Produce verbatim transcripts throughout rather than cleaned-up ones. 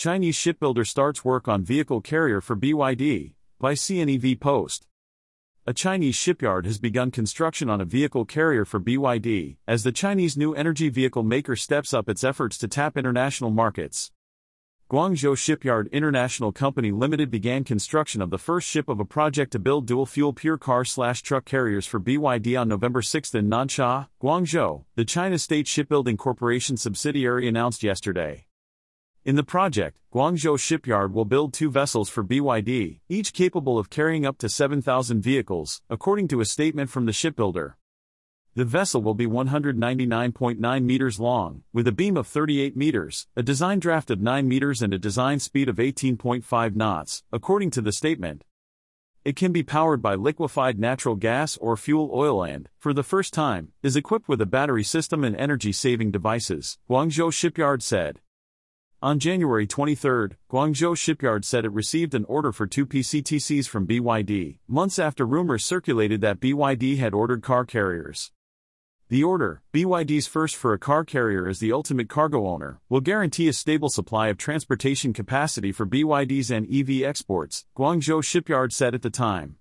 Chinese shipbuilder starts work on vehicle carrier for B Y D, by C N E V Post. A Chinese shipyard has begun construction on a vehicle carrier for B Y D, as the Chinese new energy vehicle maker steps up its efforts to tap international markets. Guangzhou Shipyard International Company Limited began construction of the first ship of a project to build dual-fuel pure car-slash-truck carriers for B Y D on November sixth in Nansha, Guangzhou, the China State Shipbuilding Corporation subsidiary announced yesterday. In the project, Guangzhou Shipyard will build two vessels for B Y D, each capable of carrying up to seven thousand vehicles, according to a statement from the shipbuilder. The vessel will be one hundred ninety-nine point nine meters long, with a beam of thirty-eight meters, a design draft of nine meters and a design speed of eighteen point five knots, according to the statement. It can be powered by liquefied natural gas or fuel oil and, for the first time, is equipped with a battery system and energy-saving devices, Guangzhou Shipyard said. On January twenty-third, Guangzhou Shipyard said it received an order for two P C T Cs from B Y D, months after rumors circulated that B Y D had ordered car carriers. The order, B Y D's first for a car carrier as the ultimate cargo owner, will guarantee a stable supply of transportation capacity for B Y D's and E V exports, Guangzhou Shipyard said at the time.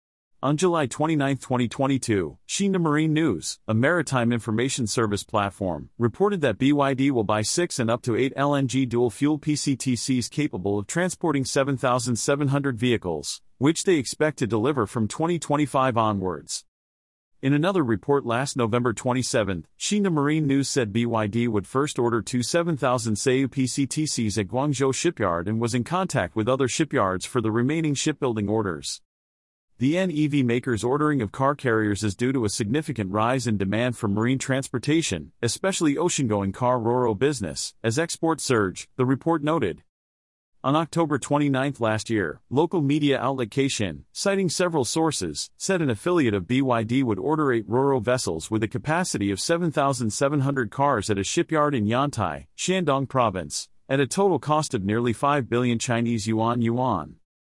On July twenty-ninth, twenty twenty-two, Xinhua Marine News, a maritime information service platform, reported that B Y D will buy six and up to eight L N G dual-fuel P C T Cs capable of transporting seven thousand seven hundred vehicles, which they expect to deliver from twenty twenty-five onwards. In another report last November twenty-seventh, Xinhua Marine News said B Y D would first order two seven thousand S E U P C T Cs at Guangzhou Shipyard and was in contact with other shipyards for the remaining shipbuilding orders. The N E V maker's ordering of car carriers is due to a significant rise in demand for marine transportation, especially ocean-going car ro-ro business, as exports surge, the report noted. On October twenty-ninth last year, local media outlet Caixin, citing several sources, said an affiliate of B Y D would order eight ro-ro vessels with a capacity of seven thousand seven hundred cars at a shipyard in Yantai, Shandong Province, at a total cost of nearly five billion Chinese yuan yuan.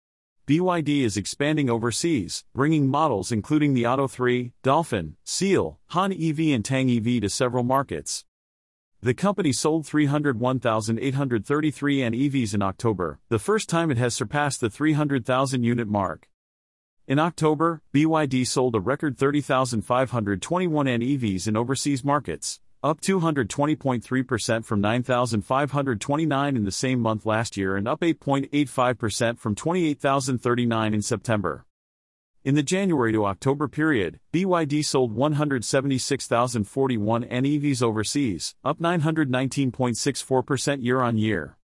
B Y D is expanding overseas, bringing models including the Otto three, Dolphin, Seal, Han E V and Tang E V to several markets. The company sold three hundred one thousand eight hundred thirty-three N E Vs in October, the first time it has surpassed the three hundred thousand unit mark. In October, B Y D sold a record thirty thousand five hundred twenty-one N E Vs in overseas markets, up two hundred twenty point three percent from nine thousand five hundred twenty-nine in the same month last year and up eight point eight five percent from twenty-eight thousand thirty-nine in September. In the January to October period, B Y D sold one hundred seventy-six thousand forty-one N E Vs overseas, up nine hundred nineteen point six four percent year-on-year.